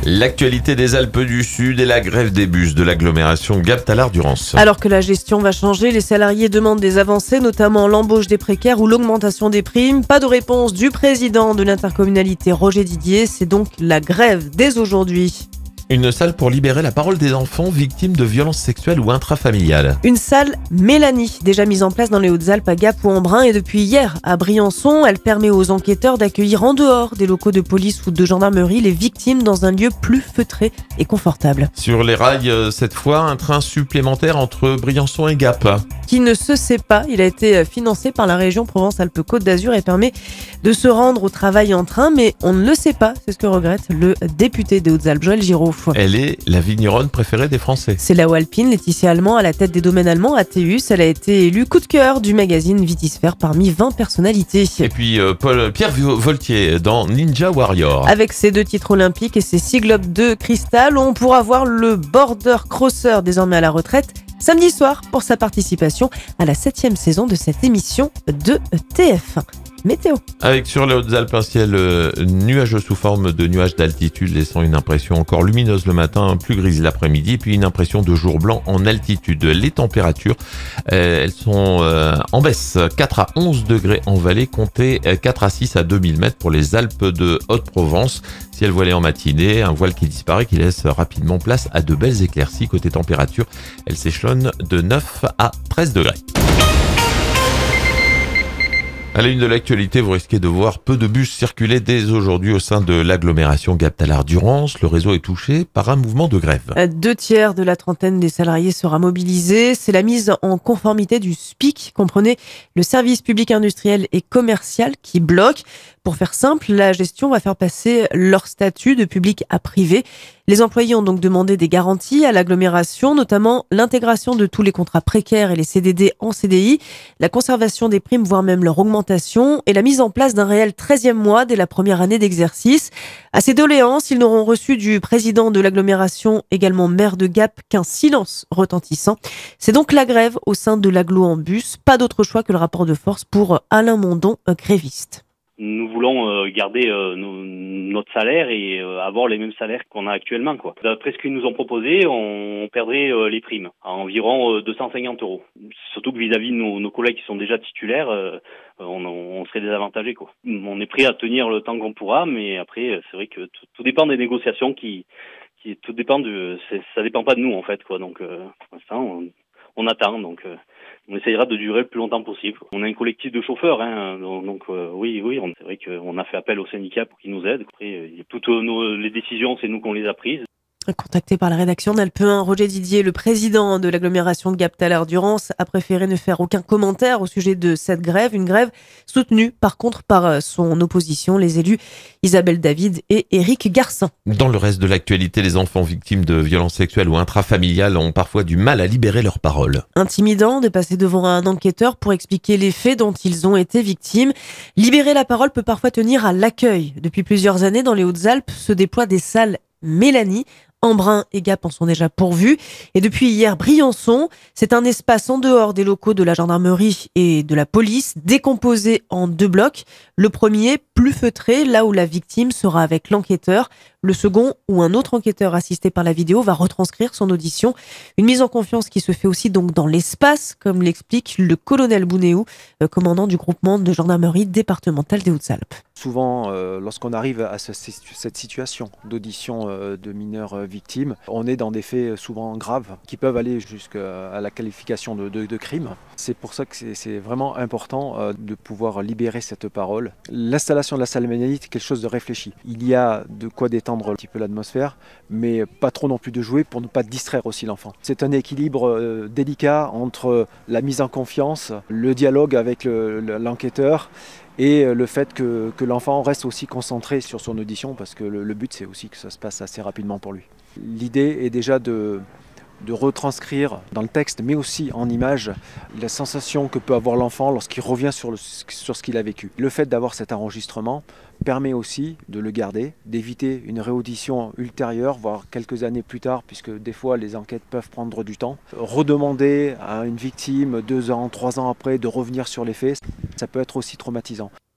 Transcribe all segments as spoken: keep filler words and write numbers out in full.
L'actualité des Alpes du Sud et la grève des bus de l'agglomération Gap-Tallard-Durance. Alors que la gestion va changer, les salariés demandent des avancées, notamment l'embauche des précaires ou l'augmentation des primes. Pas de réponse du président de l'intercommunalité, Roger Didier. C'est donc la grève dès aujourd'hui. Une salle pour libérer la parole des enfants victimes de violences sexuelles ou intrafamiliales. Une salle Mélanie, déjà mise en place dans les Hautes-Alpes à Gap ou Embrun et depuis hier à Briançon. Elle permet aux enquêteurs d'accueillir en dehors des locaux de police ou de gendarmerie les victimes dans un lieu plus feutré et confortable. Sur les rails, cette fois, un train supplémentaire entre Briançon et Gap. Qui ne se sait pas, il a été financé par la région Provence-Alpes-Côte d'Azur et permet de se rendre au travail en train, mais on ne le sait pas, c'est ce que regrette le député des Hautes-Alpes, Joël Giraud. Elle est la vigneronne préférée des Français. C'est la Alpine, Laetitia Allemand, à la tête des domaines allemands A T U S. Elle a été élue coup de cœur du magazine Vitisphère parmi vingt personnalités. Et puis euh, Paul, Pierre Voltier dans Ninja Warrior. Avec ses deux titres olympiques et ses six globes de cristal, on pourra voir le border crosser désormais à la retraite samedi soir pour sa participation à la septième saison de cette émission de T F un. Météo. Avec sur les Hautes-Alpes un ciel euh, nuageux sous forme de nuages d'altitude, laissant une impression encore lumineuse le matin, plus grise l'après-midi, puis une impression de jour blanc en altitude. Les températures, euh, elles sont euh, en baisse, quatre à onze degrés en vallée, comptez quatre à six à deux mille mètres pour les Alpes de Haute-Provence. Ciel voilé en matinée, un voile qui disparaît, qui laisse rapidement place à de belles éclaircies. Côté température, elles s'échelonnent de neuf à treize degrés. À la une de l'actualité, vous risquez de voir peu de bus circuler dès aujourd'hui au sein de l'agglomération Gap-Tallard-Durance. Le réseau est touché par un mouvement de grève. Deux tiers de la trentaine des salariés sera mobilisée. C'est la mise en conformité du S P I C, comprenez le service public industriel et commercial, qui bloque. Pour faire simple, la gestion va faire passer leur statut de public à privé. Les employés ont donc demandé des garanties à l'agglomération, notamment l'intégration de tous les contrats précaires et les C D D en C D I, la conservation des primes, voire même leur augmentation, et la mise en place d'un réel treizième mois dès la première année d'exercice. À ces doléances, ils n'auront reçu du président de l'agglomération, également maire de Gap, qu'un silence retentissant. C'est donc la grève au sein de l'agglo en bus. Pas d'autre choix que le rapport de force pour Alain Mondon, gréviste. Nous voulons euh, garder euh, nos, notre salaire et euh, avoir les mêmes salaires qu'on a actuellement, quoi. D'après ce qu'ils nous ont proposé, on, on perdrait euh, les primes à environ euh, deux cent cinquante euros. Surtout que vis-à-vis de nos, nos collègues qui sont déjà titulaires, euh, on, on serait désavantagés, quoi. On est prêt à tenir le temps qu'on pourra, mais après, c'est vrai que tout, tout dépend des négociations qui, qui tout dépend de, c'est, ça dépend pas de nous en fait, quoi. Donc, euh, pour l'instant, on, on attend, donc. Euh, On essayera de durer le plus longtemps possible. On a un collectif de chauffeurs, hein, donc euh, oui, oui, on, c'est vrai qu'on a fait appel aux syndicats pour qu'ils nous aident. Après, euh, toutes nos, les décisions, c'est nous qu'on les a prises. Contacté par la rédaction d'Alpe un, Roger Didier, le président de l'agglomération de Gap-Tallard-Durance, a préféré ne faire aucun commentaire au sujet de cette grève. Une grève soutenue par contre par son opposition, les élus Isabelle David et Éric Garcin. Dans le reste de l'actualité, les enfants victimes de violences sexuelles ou intrafamiliales ont parfois du mal à libérer leur parole. Intimidant de passer devant un enquêteur pour expliquer les faits dont ils ont été victimes. Libérer la parole peut parfois tenir à l'accueil. Depuis plusieurs années, dans les Hautes-Alpes, se déploient des salles Mélanie. Embrun et Gap en sont déjà pourvus. Et depuis hier, Briançon, c'est un espace en dehors des locaux de la gendarmerie et de la police, décomposé en deux blocs. Le premier, plus feutré, là où la victime sera avec l'enquêteur. Le second, où un autre enquêteur assisté par la vidéo va retranscrire son audition. Une mise en confiance qui se fait aussi donc dans l'espace, comme l'explique le colonel Bounéou, commandant du groupement de gendarmerie départementale des Hautes-Alpes. Souvent, euh, lorsqu'on arrive à ce, cette situation d'audition euh, de mineurs euh, victimes, on est dans des faits souvent graves qui peuvent aller jusqu'à la qualification de, de, de crime. C'est pour ça que c'est, c'est vraiment important euh, de pouvoir libérer cette parole. L'installation de la salle Mélanie est quelque chose de réfléchi. Il y a de quoi détendre un petit peu l'atmosphère, mais pas trop non plus de jouer pour ne pas distraire aussi l'enfant. C'est un équilibre euh, délicat entre la mise en confiance, le dialogue avec le, le, l'enquêteur et le fait que, que l'enfant reste aussi concentré sur son audition, parce que le, le but c'est aussi que ça se passe assez rapidement pour lui. L'idée est déjà de, de retranscrire dans le texte, mais aussi en image, la sensation que peut avoir l'enfant lorsqu'il revient sur, le, sur ce qu'il a vécu. Le fait d'avoir cet enregistrement permet aussi de le garder, d'éviter une réaudition ultérieure, voire quelques années plus tard, puisque des fois les enquêtes peuvent prendre du temps. Redemander à une victime deux ans, trois ans après de revenir sur les faits, ça peut être aussi traumatisant.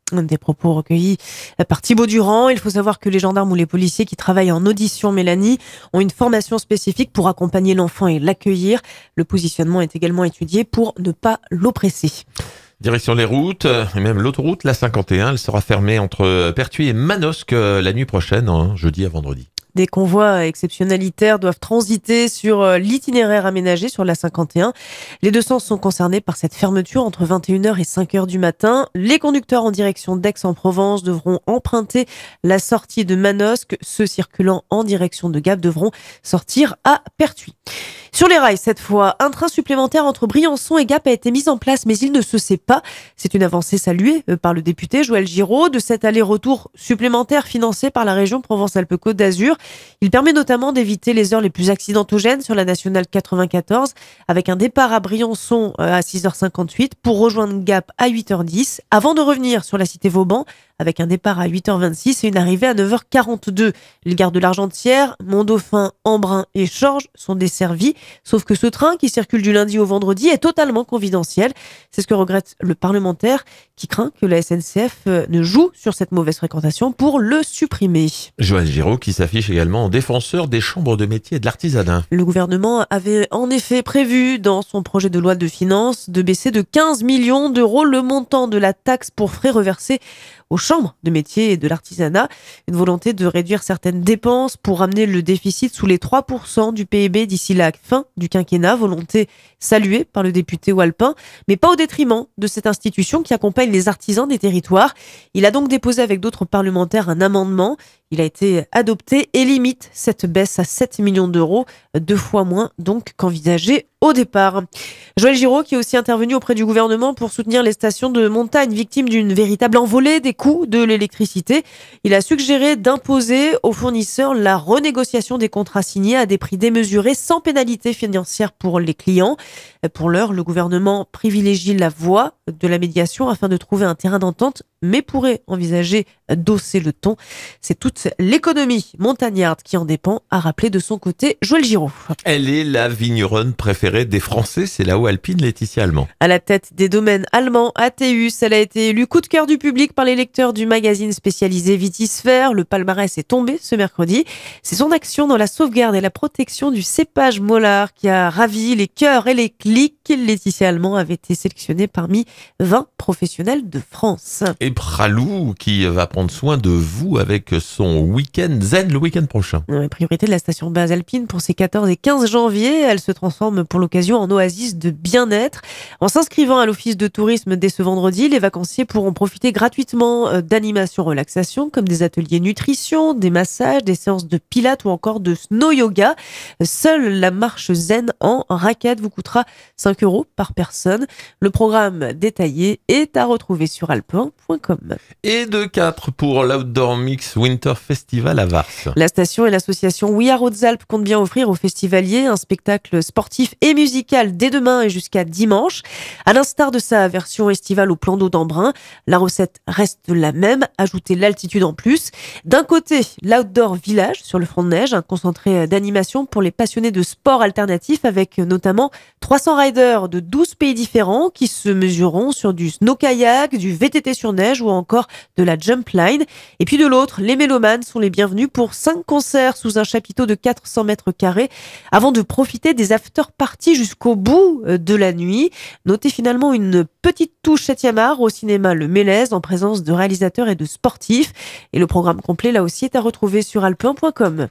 Des propos recueillis par Thibaut Durand. Il faut savoir que les gendarmes ou les policiers qui travaillent en audition Mélanie ont une formation spécifique pour accompagner l'enfant et l'accueillir. Le positionnement est également étudié pour ne pas l'oppresser. Direction les routes, et même l'autoroute, la cinquante et un, elle sera fermée entre Pertuis et Manosque la nuit prochaine, hein, jeudi à vendredi. Des convois exceptionnalitaires doivent transiter sur l'itinéraire aménagé sur la cinquante et un. Les deux sens sont concernés par cette fermeture entre vingt et une heures et cinq heures du matin. Les conducteurs en direction d'Aix-en-Provence devront emprunter la sortie de Manosque. Ceux circulant en direction de Gap devront sortir à Pertuis. Sur les rails, cette fois, un train supplémentaire entre Briançon et Gap a été mis en place, mais il ne se sait pas. C'est une avancée saluée par le député Joël Giraud de cet aller-retour supplémentaire financé par la région Provence-Alpes-Côte d'Azur. Il permet notamment d'éviter les heures les plus accidentogènes sur la nationale quatre-vingt-quatorze, avec un départ à Briançon à six heures cinquante-huit pour rejoindre Gap à huit heures dix, avant de revenir sur la cité Vauban, avec un départ à huit heures vingt-six et une arrivée à neuf heures quarante-deux. Les gares de l'Argentière, Mont-Dauphin, Embrun et Chorges sont desservies, sauf que ce train qui circule du lundi au vendredi est totalement confidentiel. C'est ce que regrette le parlementaire qui craint que la S N C F ne joue sur cette mauvaise fréquentation pour le supprimer. Joël Giraud qui s'affiche également en défenseur des chambres de métiers et de l'artisanat. Le gouvernement avait en effet prévu dans son projet de loi de finances de baisser de quinze millions d'euros le montant de la taxe pour frais reversés aux chambres de métiers et de l'artisanat. Une volonté de réduire certaines dépenses pour ramener le déficit sous les trois pour cent du P I B d'ici la fin du quinquennat. Volonté saluée par le député Walpin, mais pas au détriment de cette institution qui accompagne les artisans des territoires. Il a donc déposé avec d'autres parlementaires un amendement. Il a été adopté et limite cette baisse à sept millions d'euros, deux fois moins donc qu'envisagé au départ. Joël Giraud qui est aussi intervenu auprès du gouvernement pour soutenir les stations de montagne victimes d'une véritable envolée des coûts de l'électricité. Il a suggéré d'imposer aux fournisseurs la renégociation des contrats signés à des prix démesurés sans pénalité financière pour les clients. Pour l'heure, le gouvernement privilégie la voie de la médiation afin de trouver un terrain d'entente, mais pourrait envisager d'hausser le ton. C'est toute l'économie montagnarde qui en dépend, a rappelé de son côté Joël Giraud. Elle est la vigneronne préférée des Français, c'est la haut alpine Laetitia Allemand. À la tête des domaines allemands A T U S, elle a été élue coup de cœur du public par les lecteurs du magazine spécialisé Vitisphère. Le palmarès est tombé ce mercredi. C'est son action dans la sauvegarde et la protection du cépage Mollard qui a ravi les cœurs et les clics. Laetitia Allemand avait été sélectionnée parmi vingt professionnels de France. Et Pralou qui va prendre soin de vous avec son week-end zen le week-end prochain. La priorité de la station base alpine pour ces quatorze et quinze janvier. Elle se transforme pour l'occasion en oasis de bien-être. En s'inscrivant à l'office de tourisme dès ce vendredi, les vacanciers pourront profiter gratuitement d'animations relaxation comme des ateliers nutrition, des massages, des séances de pilates ou encore de snow yoga. Seule la marche zen en raquette vous coûtera cinq euros par personne. Le programme détaillé est à retrouver sur alpe un point com. Et de quatre pour l'Outdoor Mix Winter Festival à Vars. La station et l'association We Are Hautes-Alpes comptent bien offrir aux festivaliers un spectacle sportif et musical dès demain et jusqu'à dimanche. À l'instar de sa version estivale au plan d'eau d'Embrun, la recette reste la même, ajouter l'altitude en plus. D'un côté, l'Outdoor Village sur le front de neige, un concentré d'animation pour les passionnés de sport alternatif avec notamment trois cents riders de douze pays différents qui se mesureront sur du snow-kayak, du V T T sur neige ou encore de la jump line. Et puis de l'autre, les mélomanes sont les bienvenus pour cinq concerts sous un chapiteau de quatre cents mètres carrés avant de profiter des after-parties jusqu'au bout de la nuit. Notez finalement une petite touche septième art au cinéma Le Mélèze en présence de réalisateurs et de sportifs. Et le programme complet là aussi est à retrouver sur alpe un point com.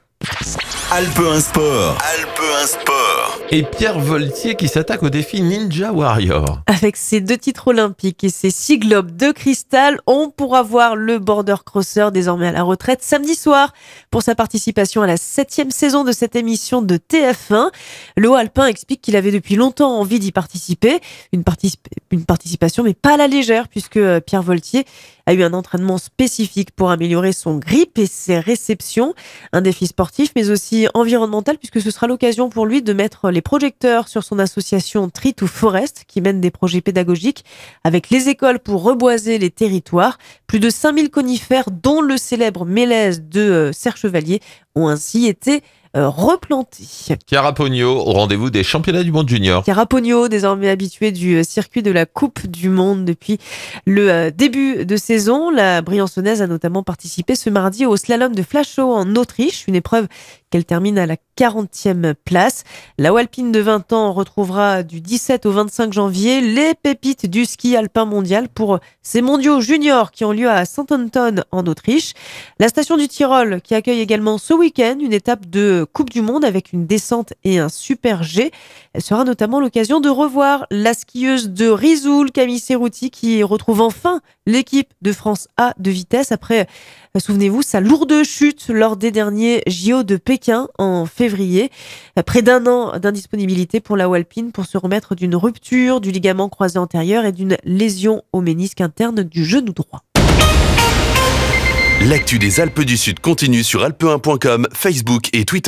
Alpe un Sport. Alpe un Sport. Et Pierre Voltier qui s'attaque au défi Ninja Warrior. Avec ses deux titres olympiques et ses six globes de cristal, on pourra voir le border crosser désormais à la retraite samedi soir pour sa participation à la septième saison de cette émission de T F un. Le haut alpin explique qu'il avait depuis longtemps envie d'y participer. Une, particip- une participation mais pas à la légère puisque Pierre Voltier a eu un entraînement spécifique pour améliorer son grip et ses réceptions. Un défi sportif mais aussi environnemental puisque ce sera l'occasion pour lui de mettre les projecteurs sur son association Tree to Forest qui mène des projets pédagogiques avec les écoles pour reboiser les territoires. Plus de cinq mille conifères dont le célèbre mélèze de Serre-Chevalier ont ainsi été euh, replantés. Chiara Pogno au rendez-vous des championnats du monde junior. Chiara Pogno, désormais habituée du circuit de la Coupe du Monde depuis le début de saison. La Briançonnaise a notamment participé ce mardi au slalom de Flachau en Autriche, une épreuve qu'elle termine à la quarantième place. La haut alpine de vingt ans retrouvera du dix-sept au vingt-cinq janvier les pépites du ski alpin mondial pour ces mondiaux juniors qui ont lieu à Saint-Anton en Autriche. La station du Tyrol qui accueille également ce week-end une étape de Coupe du Monde avec une descente et un super G. Elle sera notamment l'occasion de revoir la skieuse de Risoul, Camille Serrouti, qui retrouve enfin l'équipe de France A de vitesse après, souvenez-vous, sa lourde chute lors des derniers J O de Pékin en février. Près d'un an d'indisponibilité pour la haut alpine pour se remettre d'une rupture du ligament croisé antérieur et d'une lésion au ménisque interne du genou droit. L'actu des Alpes du Sud continue sur alpe un point com, Facebook et Twitter.